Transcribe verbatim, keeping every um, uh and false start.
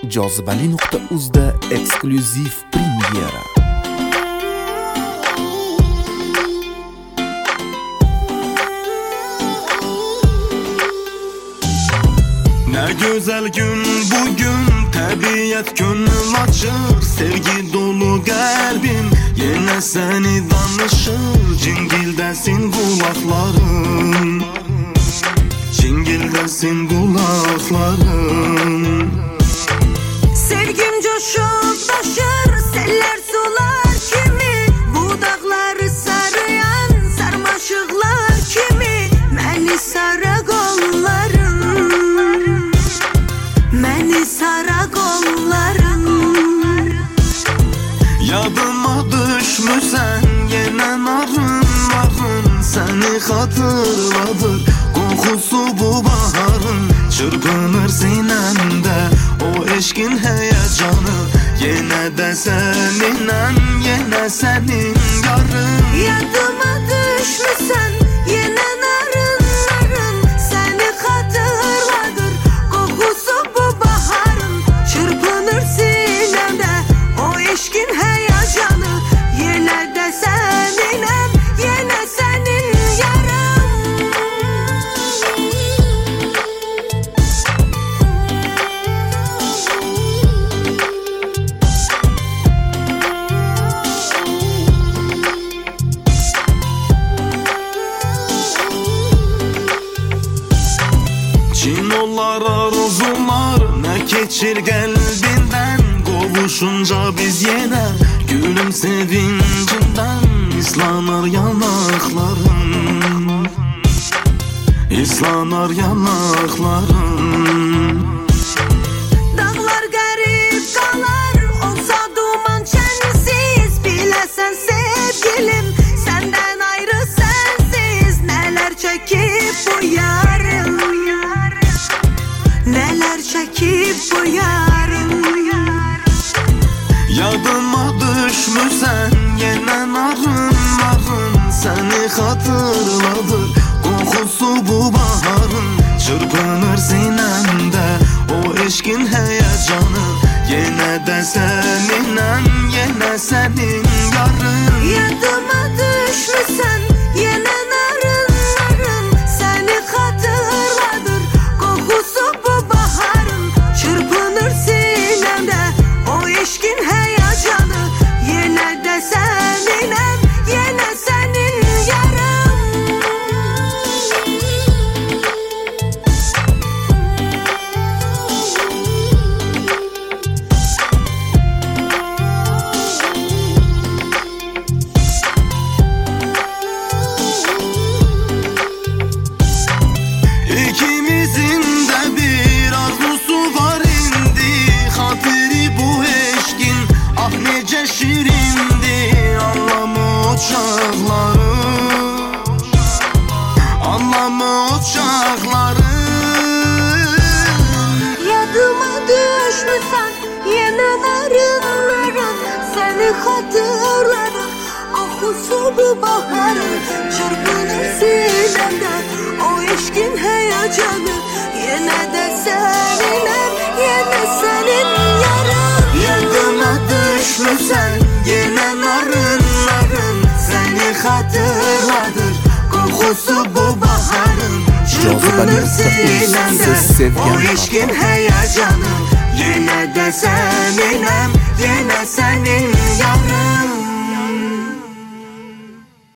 jozibali nuqta uzda eksklyuziv premyera. Ne güzel gün bugün, tabiat gönül açır, sevgi dolu kalbim yine seni danışır. Cingildesin kulaklarım, cingildesin kulaklarım. Sevgim coşup taşır, seller sular kimi, bu dağları sarıyan sarmaşıklar kimi. Məni sara kollarım, məni sara kollarım. Yadıma düşmüsən yine narın narın, seni hatırladır kokusu bu baharın. Çırpınır sinemde o eşkin heyecanı, yine de seninle yine senin yarın. Yadıma düşmüsən yine narın narın, seni hatırladır kokusu bu baharın. Çırpınır sinemde o eşkin heyecanı, yine de seninem yine senin yarım. Çinolar arzular ne geçir kalbinden, kovuşunca biz yine gülüm sevincinden. İslanır yanaklarım, İslanır yanaklarım. Dağlar garip kalar, olsa duman çensiz. Bilesen sevgilim, senden ayrı sensiz. Neler çekip bu yarım, neler çekip bu yarım. Yadıma düşmüsən yine narın narın, seni hatırladır kokusu bu baharın. Çırpınır sinemde o eşkin heyecanı, yine de seninle yine senin yarın. Yadıma düşmüsən yine narın narın, seni hatırladır kokusu bu baharın. Çırpınır sinemde o eşkin heyecanı, yine de seninem yine senin yarım. İkimizin de bir arzusu var indi, hatırı bu eşkin ah nece şirindi. Anlamı uçakları, anlamı uçakları. Yadıma düşmüsən yine narın narın, seni hatırladım kokusu bu baharın. Çırpınır sinemde o eşkin heyecanı, yine de seninem yine senin yarım. Yadıma düşmüsən yine narın narın, seni hatırladır kokusu bu baharın. Çırpınır sinemde o eşkin heyecanı, yine de seninem yine senin